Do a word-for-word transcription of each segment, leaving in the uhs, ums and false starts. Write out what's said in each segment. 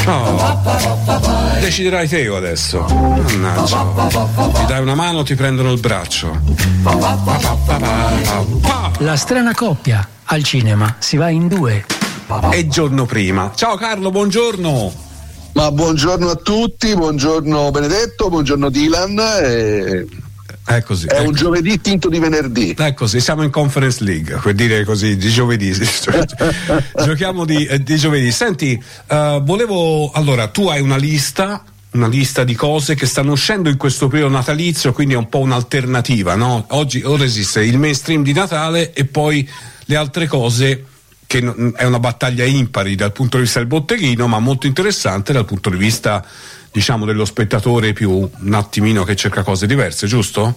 Oh, deciderai te adesso. Mannaggia. Ti dai una mano, ti prendono il braccio. La strana coppia al cinema si va in due. E giorno prima. Ciao Carlo, buongiorno. Ma buongiorno a tutti, buongiorno Benedetto, buongiorno Dylan. E... È così. È è un così. giovedì tinto di venerdì. È così, siamo in Conference League, per dire così, di giovedì. Giochiamo di, eh, di giovedì. Senti, uh, volevo. Allora, tu hai una lista. Una lista di cose che stanno uscendo in questo periodo natalizio, quindi è un po' un'alternativa, no? Oggi ora esiste il mainstream di Natale e poi le altre cose, che n- è una battaglia impari dal punto di vista del botteghino, ma molto interessante dal punto di vista, diciamo, dello spettatore più un attimino che cerca cose diverse, giusto?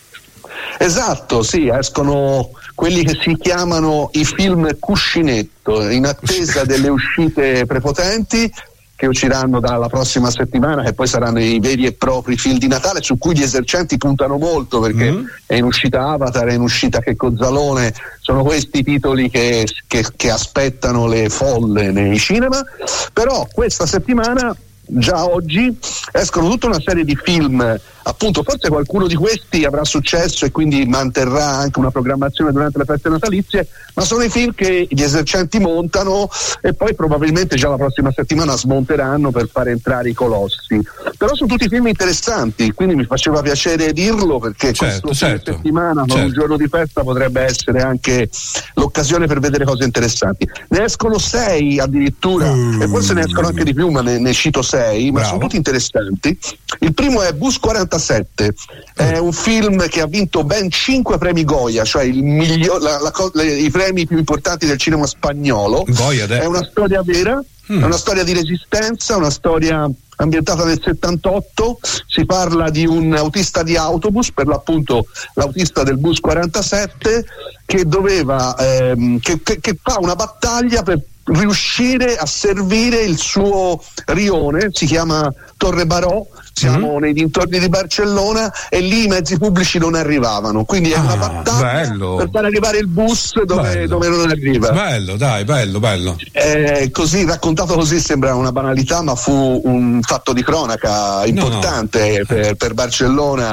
Esatto, sì, escono quelli che si chiamano i film cuscinetto, in attesa delle uscite prepotenti che usciranno dalla prossima settimana, che poi saranno i veri e propri film di Natale, su cui gli esercenti puntano molto, perché mm. è in uscita Avatar, è in uscita Che Cozzalone, sono questi i titoli che, che, che aspettano le folle nei cinema. Però questa settimana, già oggi, escono tutta una serie di film, appunto, forse qualcuno di questi avrà successo e quindi manterrà anche una programmazione durante le feste natalizie, ma sono i film che gli esercenti montano e poi probabilmente già la prossima settimana smonteranno per far entrare i colossi. Però sono tutti film interessanti, quindi mi faceva piacere dirlo, perché certo, questo certo, fine settimana, certo. un giorno di festa, potrebbe essere anche l'occasione per vedere cose interessanti. Ne escono sei addirittura, mm. e forse ne escono anche di più, ma ne, ne cito sei, ma Bravo. sono tutti interessanti. Il primo è Bus quarantasette, è un film che ha vinto ben cinque premi Goya, cioè il miglior, la, la, le, i premi più importanti del cinema spagnolo. Goya, è una storia vera, mm. è una storia di resistenza, una storia ambientata nel settantotto. Si parla di un autista di autobus, per l'appunto l'autista del Bus quarantasette, che doveva ehm, che, che, che fa una battaglia per riuscire a servire il suo rione, si chiama Torre Baró, siamo mm. nei dintorni di Barcellona, e lì i mezzi pubblici non arrivavano, quindi è ah, una battaglia bello. per far arrivare il bus dove, dove non arriva. Bello, dai, bello, bello. Eh, così raccontato così sembra una banalità, ma fu un fatto di cronaca importante no, no. Per, per Barcellona,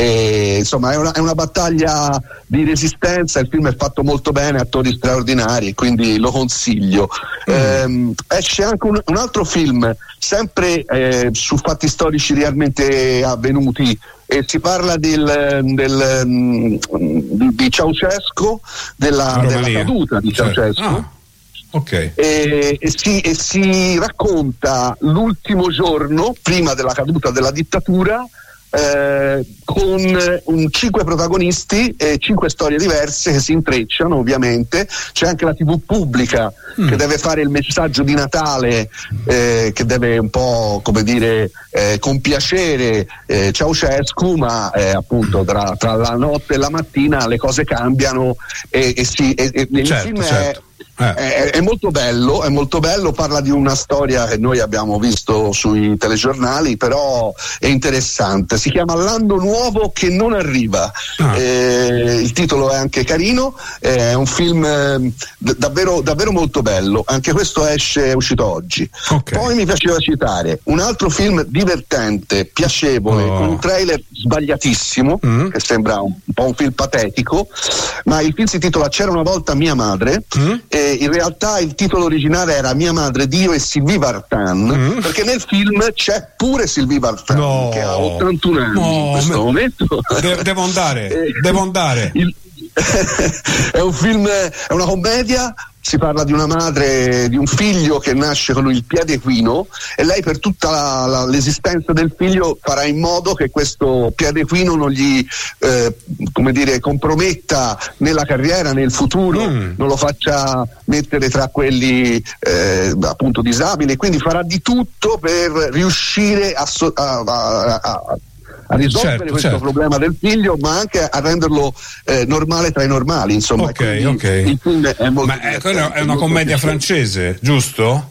e, insomma è una, è una battaglia di resistenza. Il film è fatto molto bene, attori straordinari, quindi lo consiglio. Mm. Eh, esce anche un, un altro film sempre eh, su fatti storici realmente avvenuti, e si parla del, del, di Ceausescu, della, della caduta di Ceausescu. Ah, okay. e, e, si, e si racconta l'ultimo giorno prima della caduta della dittatura, Eh, con un, cinque protagonisti e cinque storie diverse che si intrecciano. Ovviamente c'è anche la tivù pubblica mm. che deve fare il messaggio di Natale, eh, che deve un po', come dire, eh, compiacere eh, Ceausescu, ma eh, appunto tra, tra la notte e la mattina le cose cambiano, e, e, si, e, e il certo, film certo. è Eh. È, è molto bello, è molto bello, parla di una storia che noi abbiamo visto sui telegiornali, però è interessante. Si chiama L'anno nuovo che non arriva. Ah. Eh, il titolo è anche carino, è un film eh, d- davvero, davvero molto bello. Anche questo esce, è uscito oggi. Okay. Poi mi piaceva citare un altro film divertente, piacevole, oh. con un trailer sbagliatissimo, mm. che sembra un, un po' un film patetico, ma il film si intitola C'era una volta mia madre. Mm. E in realtà il titolo originale era Mia madre, Dio e Sylvie Vartan, mm. perché nel film c'è pure Sylvie Vartan, no. che ha ottantuno anni no. in questo me... momento. De- devo andare, devo andare. Il... è un film, è una commedia. Si parla di una madre, di un figlio che nasce con il piede equino, e lei per tutta la, la, l'esistenza del figlio farà in modo che questo piede equino non gli eh, come dire, comprometta nella carriera, nel futuro, mm. non lo faccia mettere tra quelli eh, appunto disabili, quindi farà di tutto per riuscire a, so, a, a, a a risolvere certo, questo certo. problema del figlio, ma anche a renderlo eh, normale tra i normali, insomma. Ok, ok. Il film è molto ma è, è una commedia francese, giusto?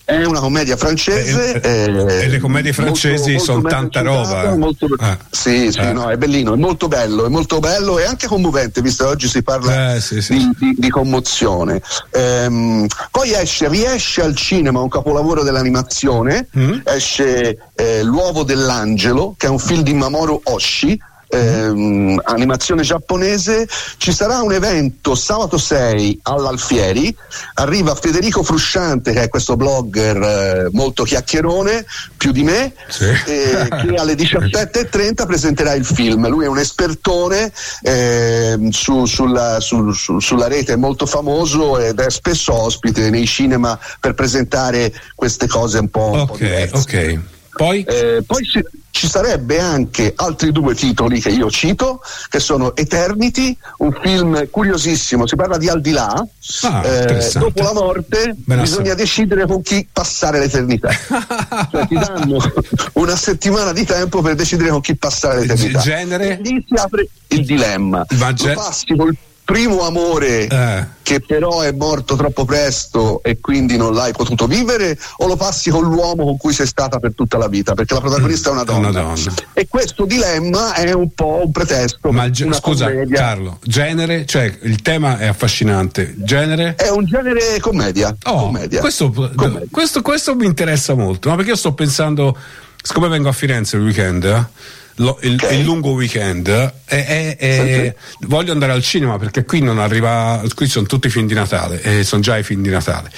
È una commedia francese. E, eh, e le commedie francesi molto, sono molto tanta roba. Molto, ah. Sì, sì, eh. no, è bellino, è molto bello, è molto bello e anche commovente, visto che oggi si parla eh, sì, sì. Di, di, di commozione. Ehm, poi esce, riesce al cinema un capolavoro dell'animazione, mm. esce eh, L'uovo dell'angelo, che è un film di Mamoru Oshii. Ehm, animazione giapponese. Ci sarà un evento sabato sei all'Alfieri, arriva Federico Frusciante, che è questo blogger eh, molto chiacchierone, più di me, sì. eh, che alle diciassette e trenta presenterà il film. Lui è un espertone eh, su, sulla, su, su, sulla rete, è molto famoso ed è spesso ospite nei cinema per presentare queste cose un po', un ok, po' diverse. ok. Poi? Eh, poi ci, ci sarebbe anche altri due titoli che io cito, che sono Eternity, un film curiosissimo, si parla di al di là, ah, eh, dopo la morte ben bisogna assai. decidere con chi passare l'eternità. Cioè ti danno una settimana di tempo per decidere con chi passare l'eternità. Genere? E lì si apre il dilemma. Ma Lo ge- passi col primo amore eh. che però è morto troppo presto e quindi non l'hai potuto vivere, o lo passi con l'uomo con cui sei stata per tutta la vita, perché la protagonista mm, è una donna. una donna e questo dilemma è un po' un pretesto. Ma ge- una scusa commedia. Carlo, genere, cioè il tema è affascinante, genere? È un genere commedia, oh, commedia. Questo, commedia. Questo, questo mi interessa molto, ma perché io sto pensando, siccome vengo a Firenze il weekend, eh? Lo, il, okay. il lungo weekend e, e, e sì. voglio andare al cinema, perché qui non arriva, qui sono tutti i film di Natale e sono già i film di Natale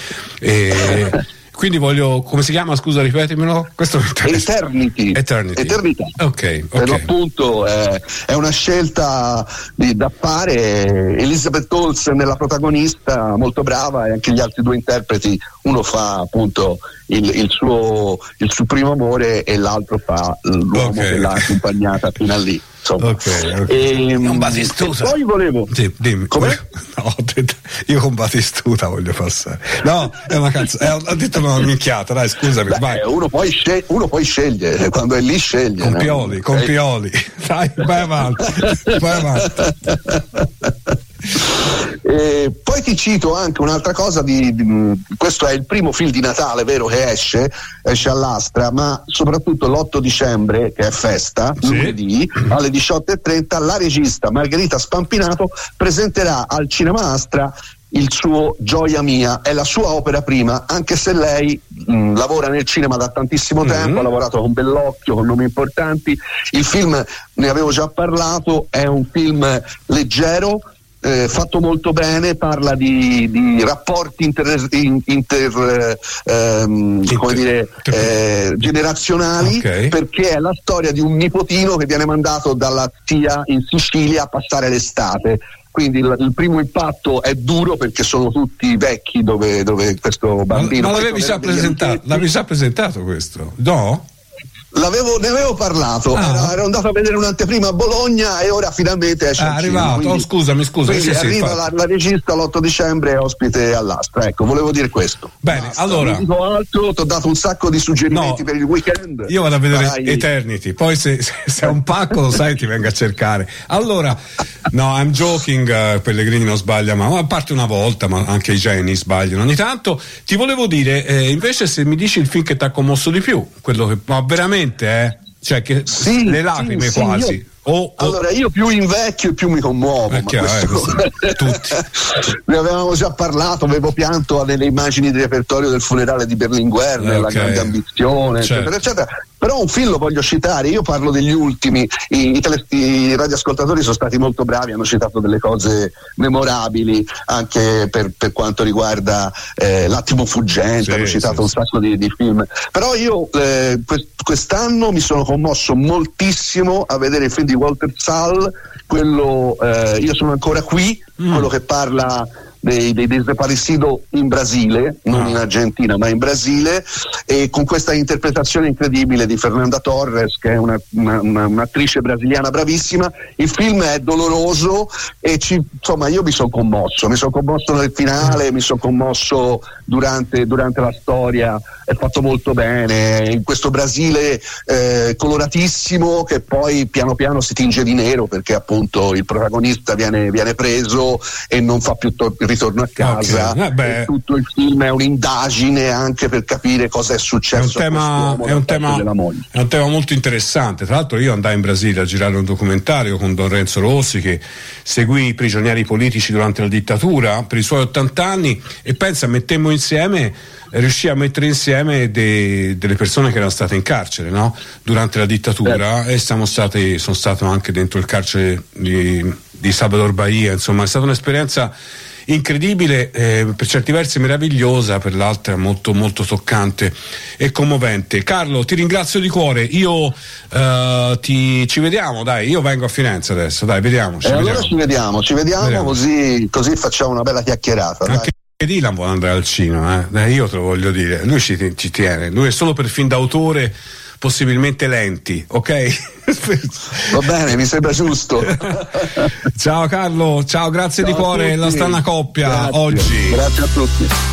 e quindi voglio, come si chiama, scusa, ripetimelo, questo mi interessa. Eternity. Eternity. Eternità. Ok, per ok. l'appunto è, è una scelta di, da fare. Elizabeth Olsen è la protagonista, molto brava, e anche gli altri due interpreti, uno fa appunto il, il, suo, il suo primo amore e l'altro fa l'uomo okay, che l'ha okay. accompagnata fino a lì. Ok, okay. E, non Batistuta. Poi volevo. Sì, dimmi. Come? No, io con Batistuta voglio passare. No, è una canzone. Ho detto una minchiata, dai, scusami. Beh, vai. Uno poi, sceglie, uno poi sceglie, quando è lì sceglie. Con no? Pioli, con okay. Pioli. Dai, vai avanti. Vai avanti. E poi ti cito anche un'altra cosa di, di, questo è il primo film di Natale, vero, che esce esce all'Astra, ma soprattutto l'otto dicembre, che è festa, sì. lunedì alle diciotto e trenta, la regista Margherita Spampinato presenterà al Cinema Astra il suo Gioia Mia, è la sua opera prima, anche se lei mh, lavora nel cinema da tantissimo tempo, mm-hmm. ha lavorato con Bellocchio, con nomi importanti. Il film, ne avevo già parlato, è un film leggero, Eh, fatto molto bene, parla di, di rapporti inter, inter ehm, come dire eh, generazionali, okay. perché è la storia di un nipotino che viene mandato dalla zia in Sicilia a passare l'estate. Quindi il, il primo impatto è duro, perché sono tutti vecchi dove, dove questo bambino. Ma, ma l'avevi già presentato, l'avevi già presentato questo? No? L'avevo, ne avevo parlato, ah. ero, ero andato a vedere un'anteprima a Bologna e ora finalmente esce. È arrivato, quindi, oh, scusami, scusa. Quindi sì, arriva sì, la, la regista l'otto dicembre, ospite all'Astra. Ecco, volevo dire questo. Bene, Basta, allora. Non dico altro, ti ho dato un sacco di suggerimenti no, per il weekend. Io vado a vedere Farai... Eternity, poi se, se, se è un pacco lo sai, ti venga a cercare. Allora, no, I'm joking, uh, Pellegrini non sbaglia, ma a parte una volta, ma anche i geni sbagliano ogni tanto. Ti volevo dire, eh, invece, se mi dici il film che ti ha commosso di più, quello che, ma veramente, eh? Cioè che sì, le lacrime sì, quasi. Sì, io... Oh, oh. Allora io più invecchio più mi commuovo, è ma chiaro, questo... eh, tutti. Ne avevamo già parlato, avevo pianto nelle immagini di repertorio del funerale di Berlinguer, okay. La grande ambizione, certo. eccetera, eccetera. Però un film lo voglio citare, io parlo degli ultimi, i, i, tele, i radioascoltatori sono stati molto bravi, hanno citato delle cose memorabili anche per, per quanto riguarda eh, L'attimo fuggente, sì, hanno citato sì, un sacco di, di film. Però io eh, quest'anno mi sono commosso moltissimo a vedere il film di Walter Sall, quello eh, Io sono ancora qui, mm. quello che parla dei, dei desaparecido in Brasile, non ah. in Argentina ma in Brasile, e con questa interpretazione incredibile di Fernanda Torres, che è una, una, una, un'attrice brasiliana bravissima. Il film è doloroso e ci, insomma io mi sono commosso, mi sono commosso nel finale, mi sono commosso durante, durante la storia è fatto molto bene, in questo Brasile eh, coloratissimo che poi piano piano si tinge di nero perché appunto il protagonista viene, viene preso e non fa più to- il ritorno a casa. Okay. Eh tutto il film è un'indagine anche per capire cosa è successo. È un tema, è un tema, è un tema molto interessante. Tra l'altro io andai in Brasile a girare un documentario con Don Renzo Rossi che seguì i prigionieri politici durante la dittatura per i suoi ottanta anni e pensa, mettemmo insieme riuscì a mettere insieme de, delle persone che erano state in carcere, no? Durante la dittatura eh. e siamo stati, sono stato anche dentro il carcere di, di Salvador Bahia, insomma è stata un'esperienza incredibile, eh, per certi versi meravigliosa, per l'altra molto molto toccante e commovente. Carlo, ti ringrazio di cuore, io eh, ti, ci vediamo, dai, io vengo a Firenze adesso, dai, vediamoci. E vediamo. allora ci vediamo, ci vediamo, vediamo. Così, così facciamo una bella chiacchierata. Anche dai. Dylan vuole andare al cinema, eh? Io te lo voglio dire, lui ci, ci tiene, lui è solo per film d'autore possibilmente lenti, ok? Va bene, mi sembra giusto. Ciao Carlo, ciao, grazie ciao di cuore, la strana coppia grazie. oggi. Grazie a tutti.